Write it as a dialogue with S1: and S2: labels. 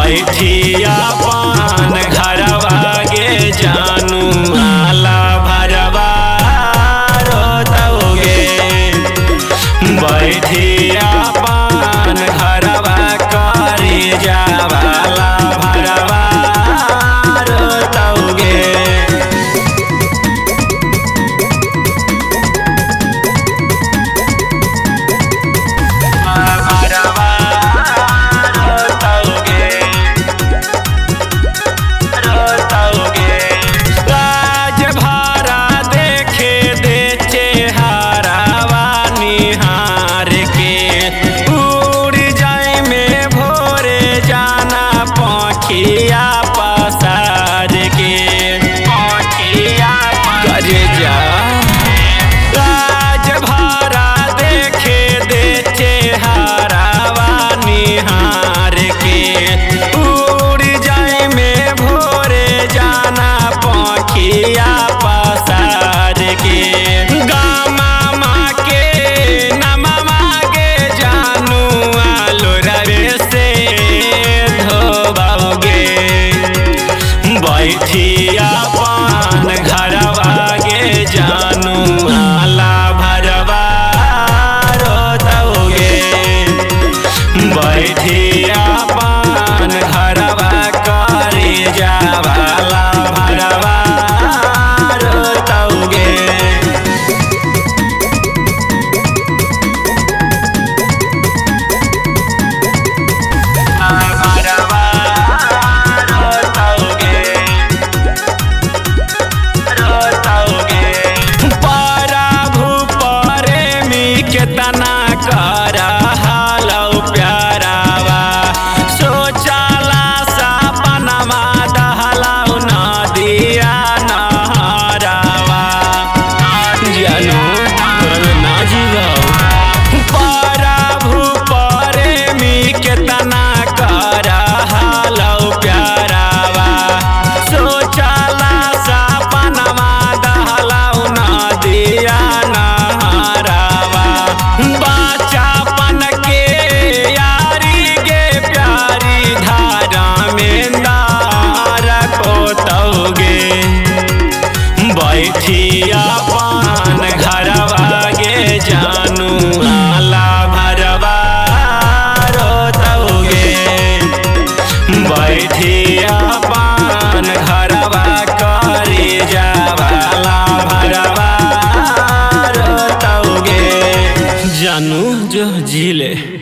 S1: बैठिया पान घरवा गे जानू आला भरवा रोतोगे। बैठिया पान घरवा करे जावाला भरवा रोतोगे। पसार के करे जा राज भारा देखे दे चेहरावा निहार के। उड़ जाए में भोरे जाना पंखिया पसार के। गामा माँ के नममा गे जानू आलो रवे से धोबाओगे। बैठिया पान घरवा गे जानू आला भरवा रोतोगे। बैठिया पान घरवा करे जावाला भरवा रोतोगे। केतना कर हालौ प्यारावा सोचाला सपनमा दहलौ नदिया नहरावा। जानू ना जीवौ प्रभु प्रेमी केतना कर हालौ प्यारावा सोचाला सपनमा दहलौ नदिया बचापन के यारी गे प्यारी धारा में रखोतोगे। बैठिया पान घरवा गे जानू आला भरवा रोतोगे। बैठिया